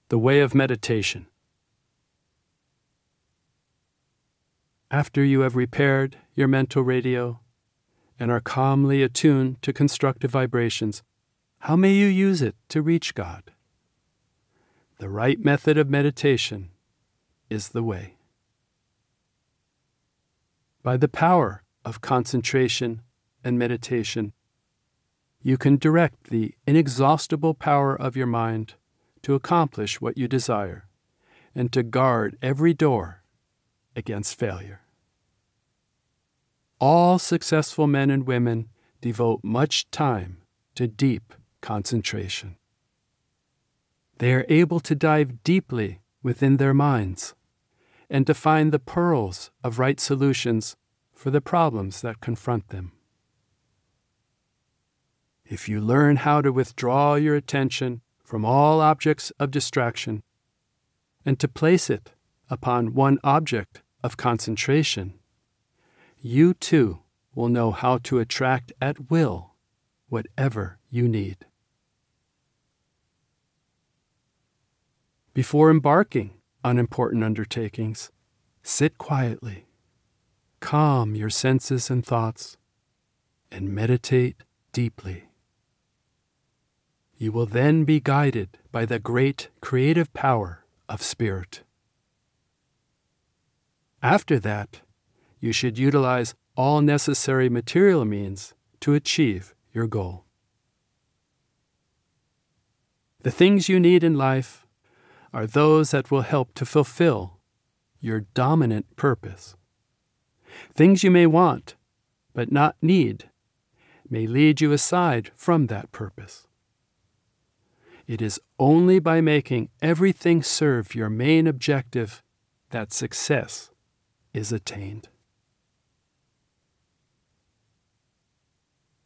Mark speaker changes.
Speaker 1: The way of meditation. After you have repaired your mental radio and are calmly attuned to constructive vibrations, how may you use it to reach God? The right method of meditation is the way. By the power of concentration and meditation, you can direct the inexhaustible power of your mind to accomplish what you desire and to guard every door against failure. All successful men and women devote much time to deep concentration. They are able to dive deeply within their minds and to find the pearls of right solutions for the problems that confront them. If you learn how to withdraw your attention from all objects of distraction and to place it upon one object of concentration, you too will know how to attract at will whatever you need. Before embarking on important undertakings, sit quietly, calm your senses and thoughts, and meditate deeply. You will then be guided by the great creative power of spirit. After that, you should utilize all necessary material means to achieve your goal. The things you need in life are those that will help to fulfill your dominant purpose. Things you may want, but not need, may lead you aside from that purpose. It is only by making everything serve your main objective that success is attained.